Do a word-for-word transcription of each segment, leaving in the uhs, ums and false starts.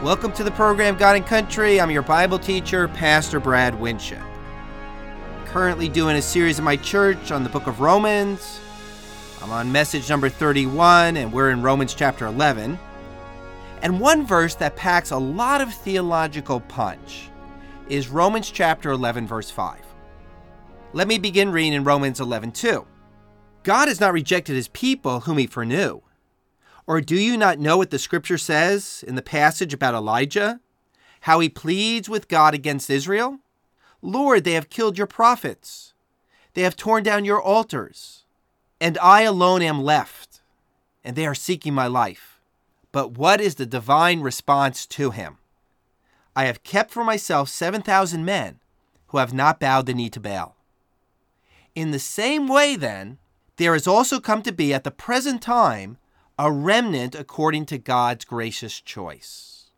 Welcome to the program God and Country. I'm your Bible teacher, Pastor Brad Winship. Currently doing a series in my church on the book of Romans. I'm on message number thirty-one, and we're in Romans chapter eleven. And one verse that packs a lot of theological punch is Romans chapter eleven, verse five. Let me begin reading in Romans eleven two. God has not rejected his people whom he foreknew. Or do you not know what the scripture says in the passage about Elijah? How he pleads with God against Israel? Lord, they have killed your prophets. They have torn down your altars. And I alone am left, and they are seeking my life. But what is the divine response to him? I have kept for myself seven thousand men who have not bowed the knee to Baal. In the same way, then, there has also come to be at the present time a remnant according to God's gracious choice.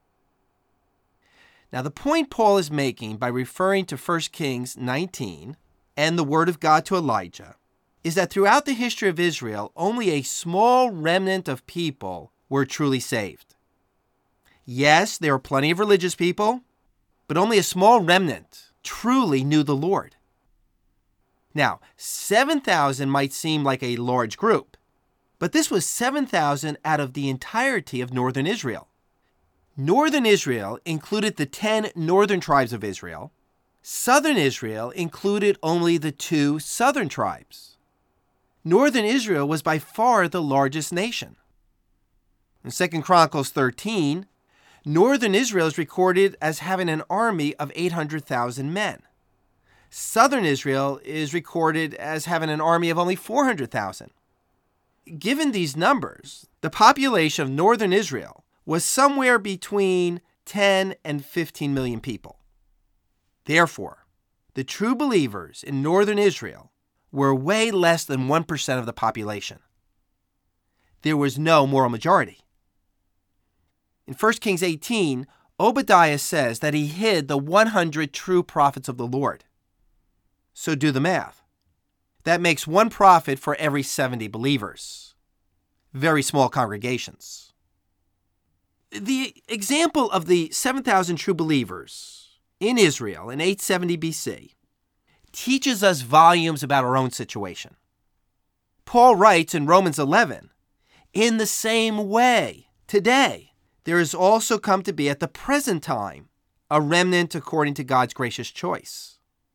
Now, the point Paul is making by referring to First Kings nineteen and the word of God to Elijah is that throughout the history of Israel, only a small remnant of people were truly saved. Yes, there were plenty of religious people, but only a small remnant truly knew the Lord. Now, seven thousand might seem like a large group, but this was seven thousand out of the entirety of northern Israel. Northern Israel included the ten northern tribes of Israel. Southern Israel included only the two southern tribes. Northern Israel was by far the largest nation. In Second Chronicles thirteen, northern Israel is recorded as having an army of eight hundred thousand men. Southern Israel is recorded as having an army of only four hundred thousand. Given these numbers, the population of northern Israel was somewhere between ten and fifteen million people. Therefore, the true believers in northern Israel were way less than one percent of the population. There was no moral majority. In First Kings eighteen, Obadiah says that he hid the one hundred true prophets of the Lord. So do the math. That makes one prophet for every seventy believers. Very small congregations. The example of the seven thousand true believers in Israel in eight seventy B C teaches us volumes about our own situation. Paul writes in Romans eleven, in the same way, today, there has also come to be at the present time a remnant according to God's gracious choice.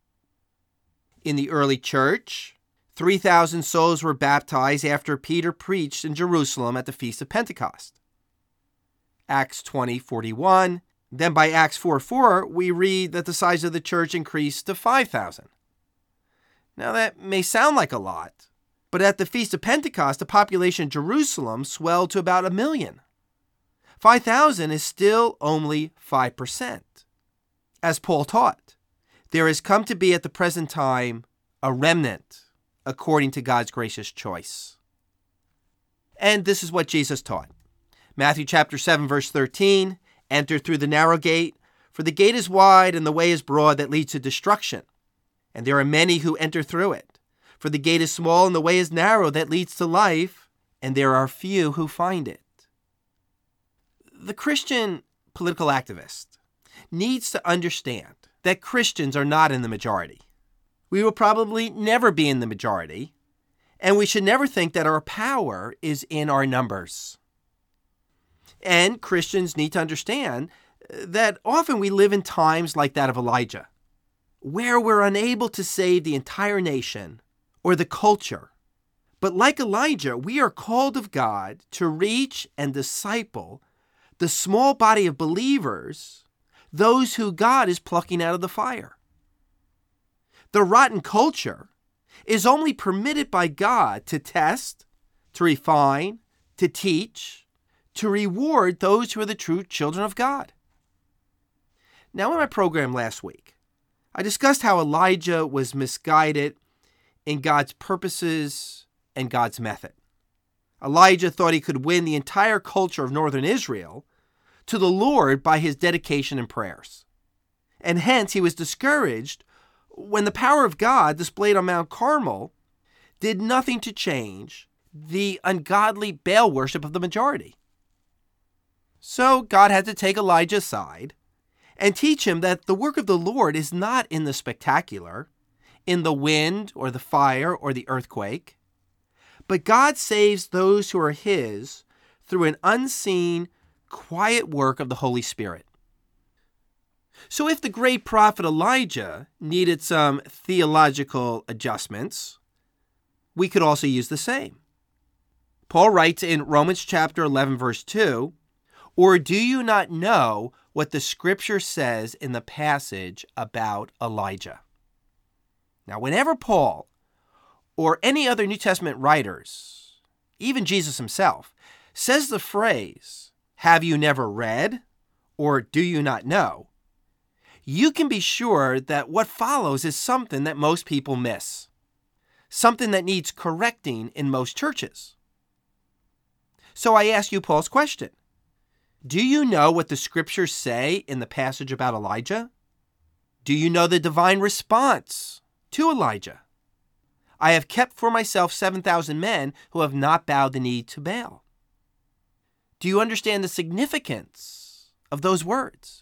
In the early church, three thousand souls were baptized after Peter preached in Jerusalem at the Feast of Pentecost. Acts twenty forty-one. Then by Acts four four, we read that the size of the church increased to five thousand. Now that may sound like a lot, but at the Feast of Pentecost, the population of Jerusalem swelled to about a million. five thousand is still only five percent. As Paul taught, there has come to be at the present time a remnant according to God's gracious choice. And this is what Jesus taught. Matthew chapter seven, verse thirteen, enter through the narrow gate, for the gate is wide and the way is broad that leads to destruction. And there are many who enter through it. For the gate is small and the way is narrow that leads to life, and there are few who find it. The Christian political activist needs to understand that Christians are not in the majority. We will probably never be in the majority, and we should never think that our power is in our numbers. And Christians need to understand that often we live in times like that of Elijah, where we're unable to save the entire nation or the culture. But like Elijah, we are called of God to reach and disciple the small body of believers, those who God is plucking out of the fire. The rotten culture is only permitted by God to test, to refine, to teach, to reward those who are the true children of God. Now, in my program last week, I discussed how Elijah was misguided in God's purposes and God's method. Elijah thought he could win the entire culture of northern Israel to the Lord by his dedication and prayers. And hence he was discouraged when the power of God displayed on Mount Carmel did nothing to change the ungodly Baal worship of the majority. So God had to take Elijah aside and teach him that the work of the Lord is not in the spectacular, in the wind or the fire or the earthquake, but God saves those who are his through an unseen, quiet work of the Holy Spirit. So if the great prophet Elijah needed some theological adjustments, we could also use the same. Paul writes in Romans chapter eleven, verse two, "Or do you not know what the scripture says in the passage about Elijah?" Now, whenever Paul or any other New Testament writers, even Jesus himself, says the phrase, "Have you never read?" or "Do you not know?" you can be sure that what follows is something that most people miss, something that needs correcting in most churches. So I ask you Paul's question. Do you know what the scriptures say in the passage about Elijah? Do you know the divine response to Elijah? "I have kept for myself seven thousand men who have not bowed the knee to Baal." Do you understand the significance of those words?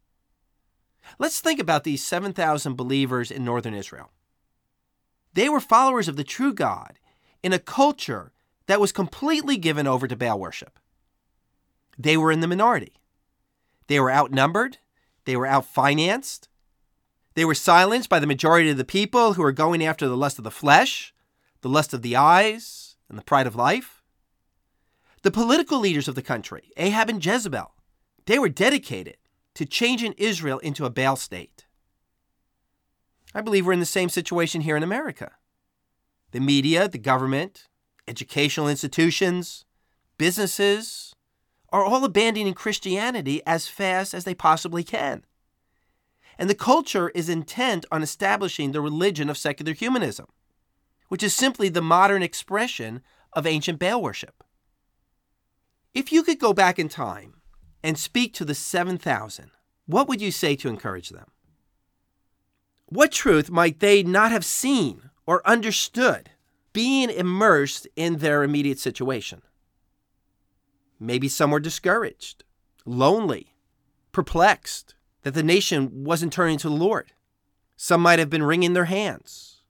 Let's think about these seven thousand believers in northern Israel. They were followers of the true God in a culture that was completely given over to Baal worship. They were in the minority. They were outnumbered. They were outfinanced. They were silenced by the majority of the people who were going after the lust of the flesh, the lust of the eyes, and the pride of life. The political leaders of the country, Ahab and Jezebel, they were dedicated to changing Israel into a Baal state. I believe we're in the same situation here in America. The media, the government, educational institutions, businesses are all abandoning Christianity as fast as they possibly can. And the culture is intent on establishing the religion of secular humanism, which is simply the modern expression of ancient Baal worship. If you could go back in time and speak to the seven thousand, what would you say to encourage them? What truth might they not have seen or understood being immersed in their immediate situation? Maybe some were discouraged, lonely, perplexed that the nation wasn't turning to the Lord. Some might have been wringing their hands.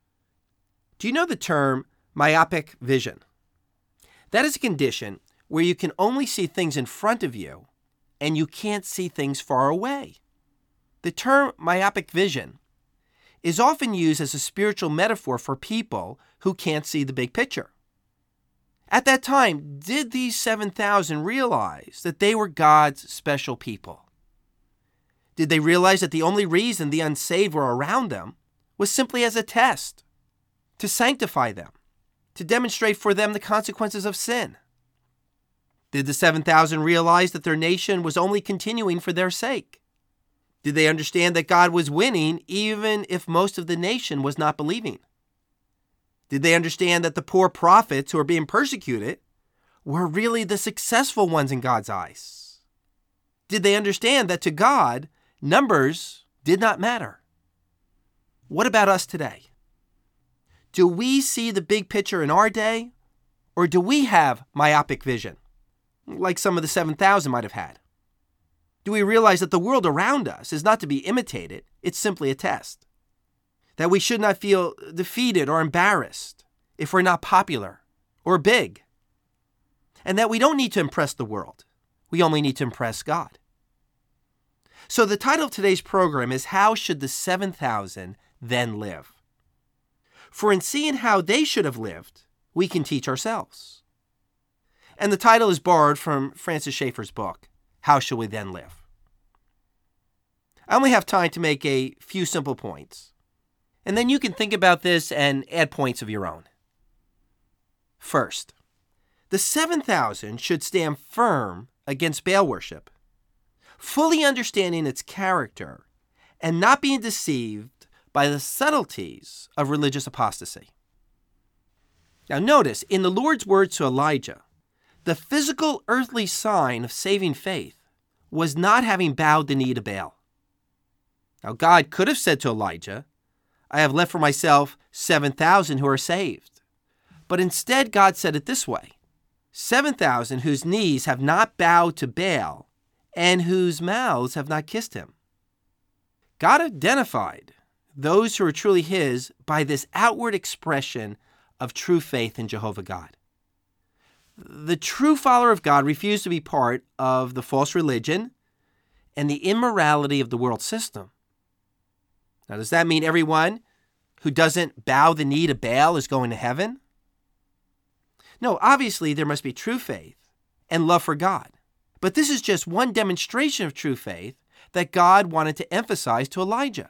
Do you know the term myopic vision? That is a condition where you can only see things in front of you and you can't see things far away. The term myopic vision is often used as a spiritual metaphor for people who can't see the big picture. At that time, did these seven thousand realize that they were God's special people? Did they realize that the only reason the unsaved were around them was simply as a test, to sanctify them, to demonstrate for them the consequences of sin? Did the seven thousand realize that their nation was only continuing for their sake? Did they understand that God was winning even if most of the nation was not believing? Did they understand that the poor prophets who were being persecuted were really the successful ones in God's eyes? Did they understand that to God, numbers did not matter? What about us today? Do we see the big picture in our day, or do we have myopic vision, like some of the seven thousand might have had? Do we realize that the world around us is not to be imitated, it's simply a test? That we should not feel defeated or embarrassed if we're not popular or big? And that we don't need to impress the world, we only need to impress God. So the title of today's program is, How Should the seven thousand Then Live? For in seeing how they should have lived, we can teach ourselves. And the title is borrowed from Francis Schaeffer's book, How Shall We Then Live? I only have time to make a few simple points, and then you can think about this and add points of your own. First, the seven thousand should stand firm against Baal worship, fully understanding its character and not being deceived by the subtleties of religious apostasy. Now notice, in the Lord's words to Elijah, the physical earthly sign of saving faith was not having bowed the knee to Baal. Now God could have said to Elijah, I have left for myself seven thousand who are saved. But instead God said it this way, seven thousand whose knees have not bowed to Baal and whose mouths have not kissed him. God identified those who are truly his by this outward expression of true faith in Jehovah God. The true follower of God refused to be part of the false religion and the immorality of the world system. Now, does that mean everyone who doesn't bow the knee to Baal is going to heaven? No, obviously there must be true faith and love for God. But this is just one demonstration of true faith that God wanted to emphasize to Elijah.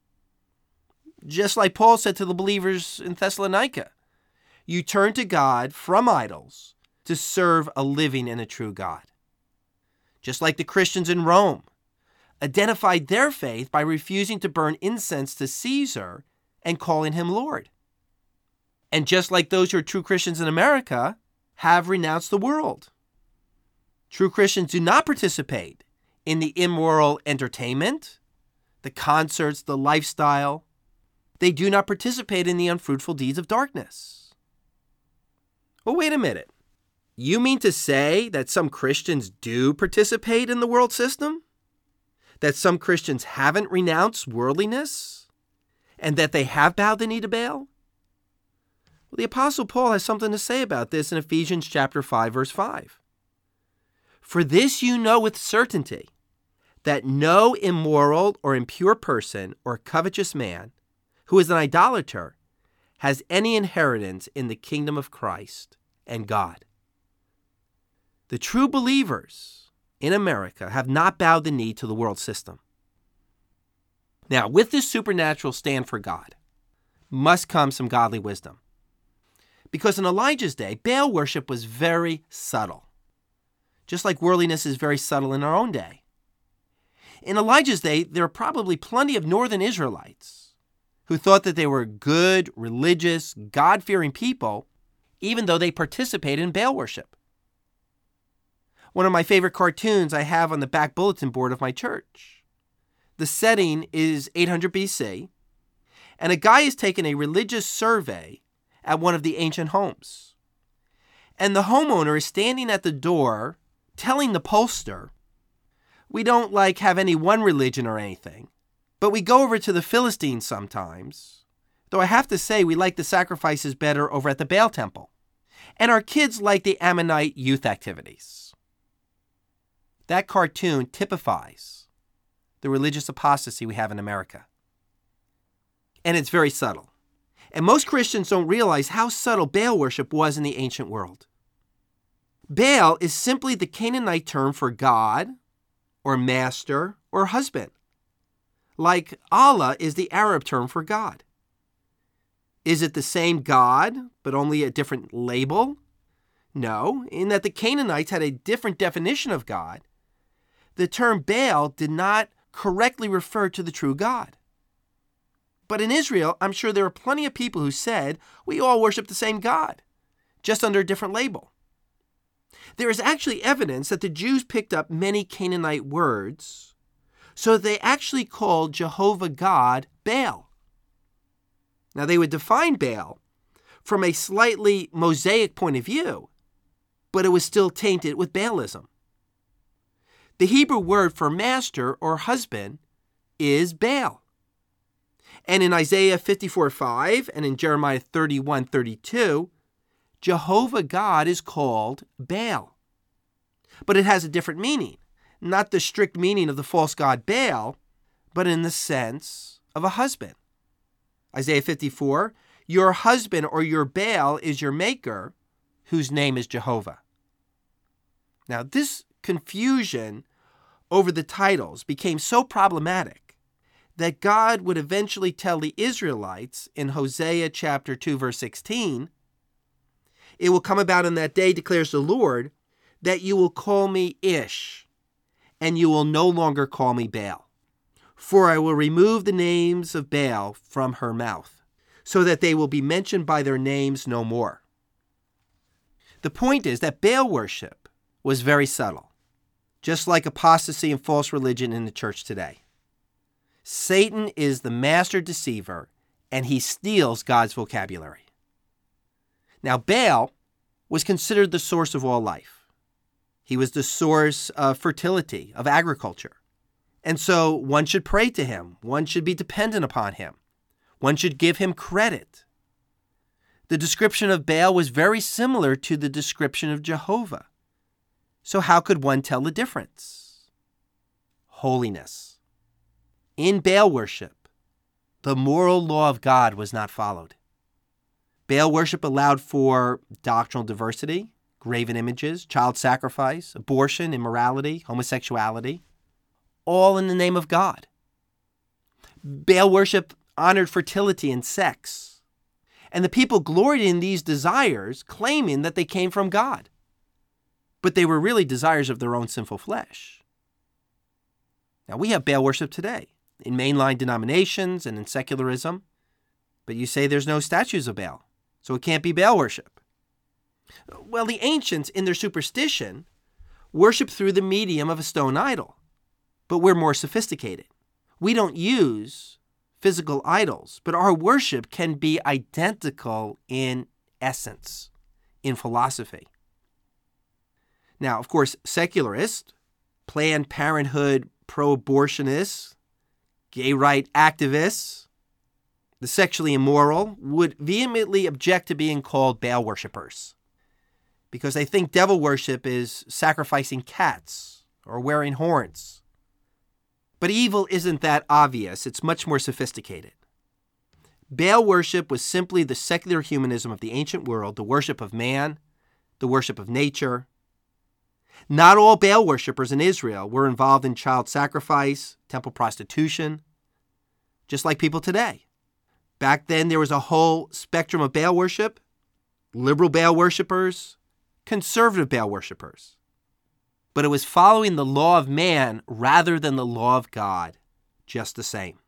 Just like Paul said to the believers in Thessalonica, you turn to God from idols to serve a living and a true God. Just like the Christians in Rome identified their faith by refusing to burn incense to Caesar and calling him Lord. And just like those who are true Christians in America have renounced the world. True Christians do not participate in the immoral entertainment, the concerts, the lifestyle. They do not participate in the unfruitful deeds of darkness. Well, wait a minute. You mean to say that some Christians do participate in the world system? That some Christians haven't renounced worldliness? And that they have bowed the knee to Baal? Well, the Apostle Paul has something to say about this in Ephesians chapter five, verse five. For this you know with certainty, that no immoral or impure person or covetous man who is an idolater has any inheritance in the kingdom of Christ and God. The true believers in America have not bowed the knee to the world system. Now, with this supernatural stand for God must come some godly wisdom. Because in Elijah's day, Baal worship was very subtle. Just like worldliness is very subtle in our own day. In Elijah's day, there are probably plenty of northern Israelites who thought that they were good, religious, God-fearing people, even though they participated in Baal worship. One of my favorite cartoons I have on the back bulletin board of my church. The setting is eight hundred B C, and a guy is taking a religious survey at one of the ancient homes. And the homeowner is standing at the door telling the pollster, we don't like have any one religion or anything, but we go over to the Philistines sometimes, though I have to say we like the sacrifices better over at the Baal temple. And our kids like the Ammonite youth activities. That cartoon typifies the religious apostasy we have in America. And it's very subtle. And most Christians don't realize how subtle Baal worship was in the ancient world. Baal is simply the Canaanite term for God, or master, or husband. Like Allah is the Arab term for God. Is it the same God, but only a different label? No, in that the Canaanites had a different definition of God. The term Baal did not correctly refer to the true God. But in Israel, I'm sure there are plenty of people who said, we all worship the same God, just under a different label. There is actually evidence that the Jews picked up many Canaanite words, so that they actually called Jehovah God Baal. Now, they would define Baal from a slightly Mosaic point of view, but it was still tainted with Baalism. The Hebrew word for master or husband is Baal. And in Isaiah fifty-four five and in Jeremiah thirty-one thirty-two, Jehovah God is called Baal. But it has a different meaning, not the strict meaning of the false god Baal, but in the sense of a husband. Isaiah fifty-four, your husband or your Baal is your maker, whose name is Jehovah. Now, this confusion over the titles became so problematic that God would eventually tell the Israelites in Hosea chapter two, verse sixteen, it will come about in that day, declares the Lord, that you will call me Ish, and you will no longer call me Baal. For I will remove the names of Baal from her mouth, so that they will be mentioned by their names no more. The point is that Baal worship was very subtle, just like apostasy and false religion in the church today. Satan is the master deceiver, and he steals God's vocabulary. Now, Baal was considered the source of all life. He was the source of fertility, of agriculture. And so one should pray to him. One should be dependent upon him. One should give him credit. The description of Baal was very similar to the description of Jehovah. So how could one tell the difference? Holiness. In Baal worship, the moral law of God was not followed. Baal worship allowed for doctrinal diversity, graven images, child sacrifice, abortion, immorality, homosexuality, all in the name of God. Baal worship honored fertility and sex, and the people gloried in these desires, claiming that they came from God. But they were really desires of their own sinful flesh. Now, we have Baal worship today in mainline denominations and in secularism, but you say there's no statues of Baal, so it can't be Baal worship. Well, the ancients, in their superstition, worshiped through the medium of a stone idol, but we're more sophisticated. We don't use physical idols, but our worship can be identical in essence, in philosophy. Now, of course, secularists, Planned Parenthood pro-abortionists, gay right activists, the sexually immoral would vehemently object to being called Baal worshipers because they think devil worship is sacrificing cats or wearing horns. But evil isn't that obvious. It's much more sophisticated. Baal worship was simply the secular humanism of the ancient world, the worship of man, the worship of nature. Not all Baal worshipers in Israel were involved in child sacrifice, temple prostitution, just like people today. Back then, there was a whole spectrum of Baal worship: liberal Baal worshipers, conservative Baal worshipers. But it was following the law of man rather than the law of God, just the same.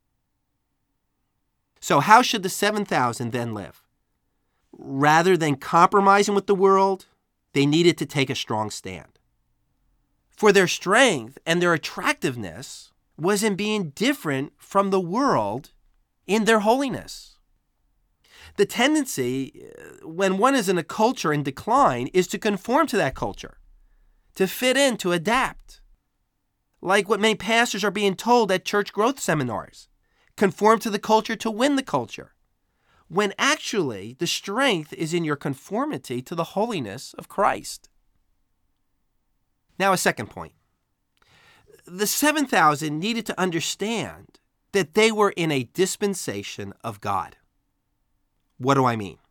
So how should the seven thousand then live? Rather than compromising with the world, they needed to take a strong stand. For their strength and their attractiveness was in being different from the world in their holiness. The tendency, when one is in a culture in decline, is to conform to that culture, to fit in, to adapt. Like what many pastors are being told at church growth seminars. Conform to the culture to win the culture. When actually the strength is in your conformity to the holiness of Christ. Now, a second point. The seven thousand needed to understand that they were in a dispensation of God. What do I mean?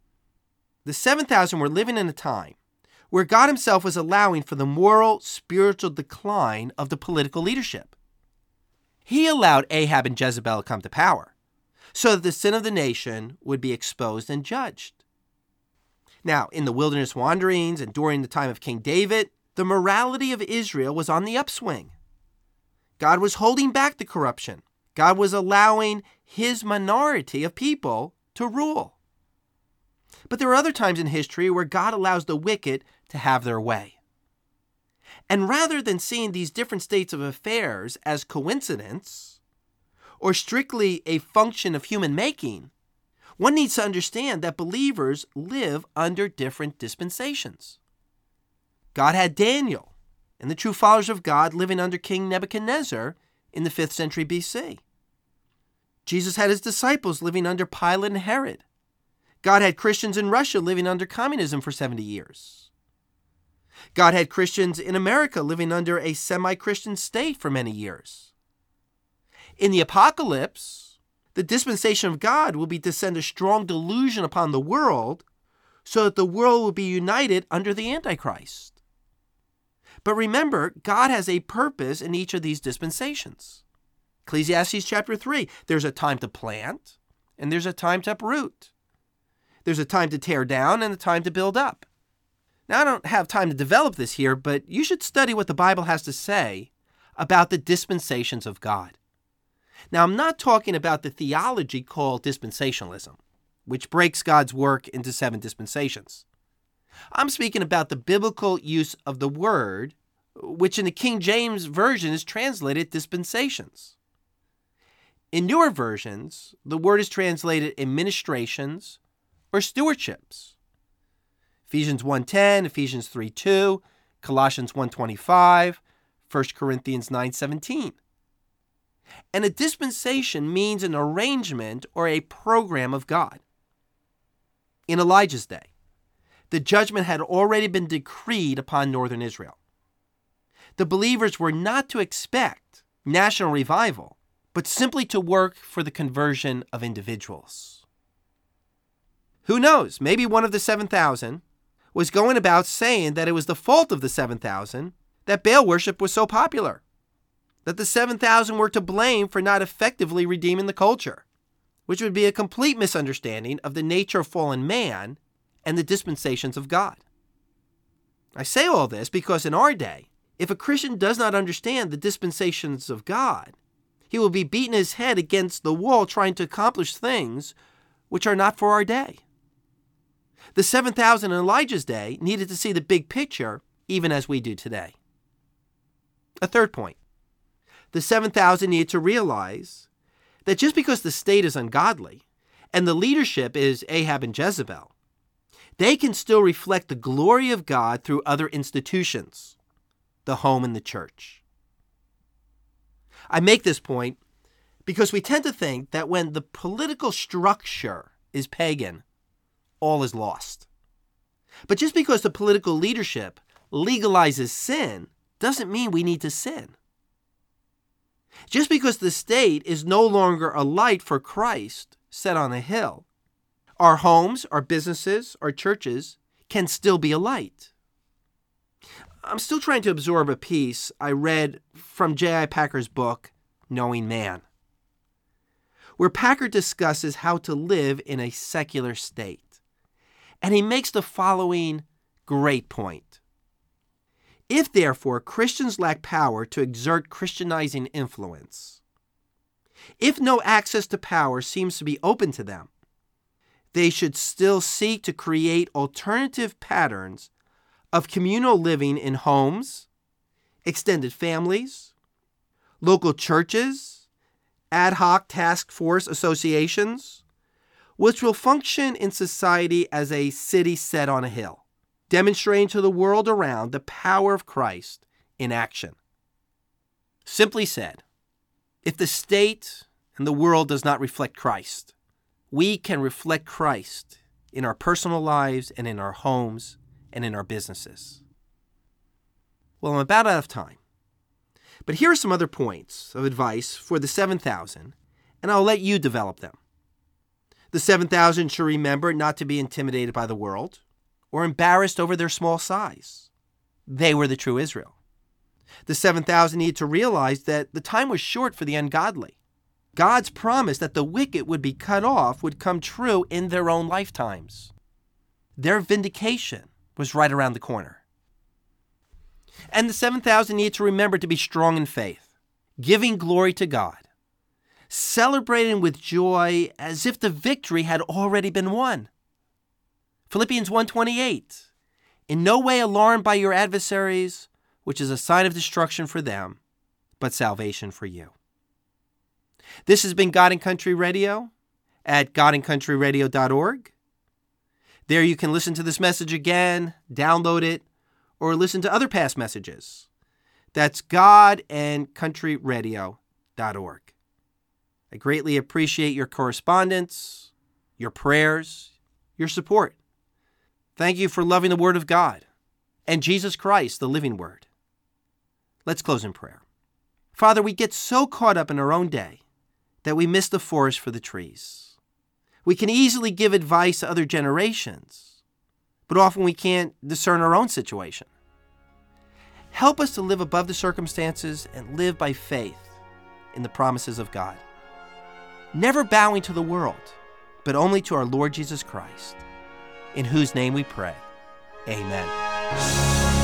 The seven thousand were living in a time where God himself was allowing for the moral, spiritual decline of the political leadership. He allowed Ahab and Jezebel to come to power so that the sin of the nation would be exposed and judged. Now, in the wilderness wanderings and during the time of King David, the morality of Israel was on the upswing. God was holding back the corruption. God was allowing his minority of people to rule. But there are other times in history where God allows the wicked to have their way. And rather than seeing these different states of affairs as coincidence or strictly a function of human making, one needs to understand that believers live under different dispensations. God had Daniel and the true followers of God living under King Nebuchadnezzar in the fifth century B C. Jesus had his disciples living under Pilate and Herod. God had Christians in Russia living under communism for seventy years. God had Christians in America living under a semi-Christian state for many years. In the apocalypse, the dispensation of God will be to send a strong delusion upon the world so that the world will be united under the Antichrist. But remember, God has a purpose in each of these dispensations. Ecclesiastes chapter three, there's a time to plant and there's a time to uproot. There's a time to tear down and a time to build up. Now, I don't have time to develop this here, but you should study what the Bible has to say about the dispensations of God. Now, I'm not talking about the theology called dispensationalism, which breaks God's work into seven dispensations. I'm speaking about the biblical use of the word, which in the King James Version is translated dispensations. In newer versions, the word is translated administrations or stewardships. Ephesians one ten, Ephesians three two, Colossians one twenty-five, First Corinthians nine seventeen. And a dispensation means an arrangement or a program of God. In Elijah's day, the judgment had already been decreed upon northern Israel. The believers were not to expect national revival, but simply to work for the conversion of individuals. Who knows? Maybe one of the seven thousand was going about saying that it was the fault of the seven thousand that Baal worship was so popular, that the seven thousand were to blame for not effectively redeeming the culture, which would be a complete misunderstanding of the nature of fallen man and the dispensations of God. I say all this because in our day, if a Christian does not understand the dispensations of God, he will be beating his head against the wall trying to accomplish things which are not for our day. The seven thousand in Elijah's day needed to see the big picture, even as we do today. A third point. The seven thousand need to realize that just because the state is ungodly and the leadership is Ahab and Jezebel, they can still reflect the glory of God through other institutions, the home and the church. I make this point because we tend to think that when the political structure is pagan, all is lost. But just because the political leadership legalizes sin doesn't mean we need to sin. Just because the state is no longer a light for Christ set on a hill, our homes, our businesses, our churches can still be a light. I'm still trying to absorb a piece I read from J I Packer's book, Knowing Man, where Packer discusses how to live in a secular state. And he makes the following great point. If, therefore, Christians lack power to exert Christianizing influence, if no access to power seems to be open to them, they should still seek to create alternative patterns of communal living in homes, extended families, local churches, ad hoc task force associations, which will function in society as a city set on a hill, demonstrating to the world around the power of Christ in action. Simply said, if the state and the world does not reflect Christ, we can reflect Christ in our personal lives and in our homes and in our businesses. Well, I'm about out of time, but here are some other points of advice for the seven thousand, and I'll let you develop them. The seven thousand should remember not to be intimidated by the world or embarrassed over their small size. They were the true Israel. The seven thousand need to realize that the time was short for the ungodly. God's promise that the wicked would be cut off would come true in their own lifetimes. Their vindication was right around the corner. And the seven thousand need to remember to be strong in faith, giving glory to God, celebrating with joy as if the victory had already been won. Philippians one twenty-eight, in no way alarmed by your adversaries, which is a sign of destruction for them, but salvation for you. This has been God and Country Radio at god and country radio dot org. There you can listen to this message again, download it, or listen to other past messages. That's god and country radio dot org. I greatly appreciate your correspondence, your prayers, your support. Thank you for loving the Word of God and Jesus Christ, the living Word. Let's close in prayer. Father, we get so caught up in our own day that we miss the forest for the trees. We can easily give advice to other generations, but often we can't discern our own situation. Help us to live above the circumstances and live by faith in the promises of God. Never bowing to the world, but only to our Lord Jesus Christ, in whose name we pray. Amen.